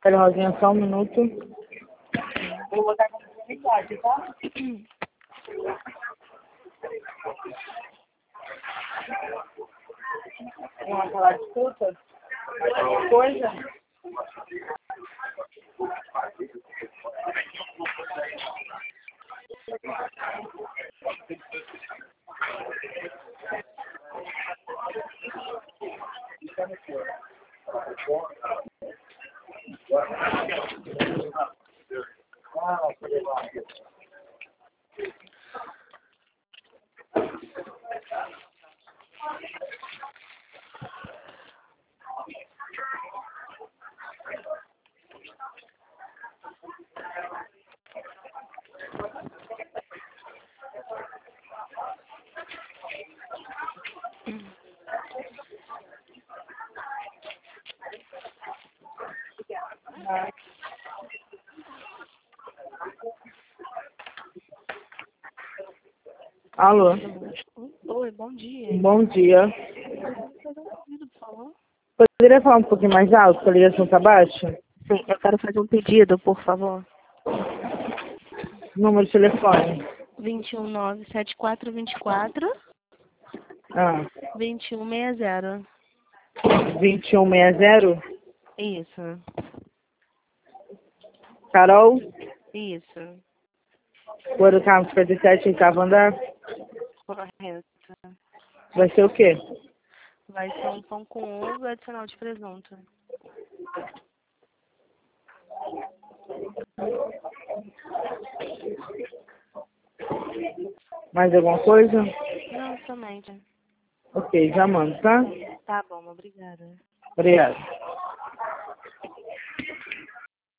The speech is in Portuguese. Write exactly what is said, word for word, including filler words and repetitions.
Olha, Rosinha, só um minuto. Eu vou botar com qualidade, tá? Uma salada de frutas? Alguma coisa? Alô? Oi, bom dia. Bom dia. Fazer um pedido, por favor? Poderia falar um pouquinho mais alto, que a ligação tá baixa? Sim, eu quero fazer um pedido, por favor. Número de telefone. vinte e um, nove, sete quatro, vinte e quatro, Ah, vinte e um, sessenta. vinte e um sessenta? Isso, Carol? isso, Rua do Carmo cinquenta e sete, oitavo andar. correto. Vai ser o quê? Vai ser um pão com ovo e adicional de presunto. Mais alguma coisa? Não, somente. Ok, já mando, tá? Tá bom, obrigada. Obrigado.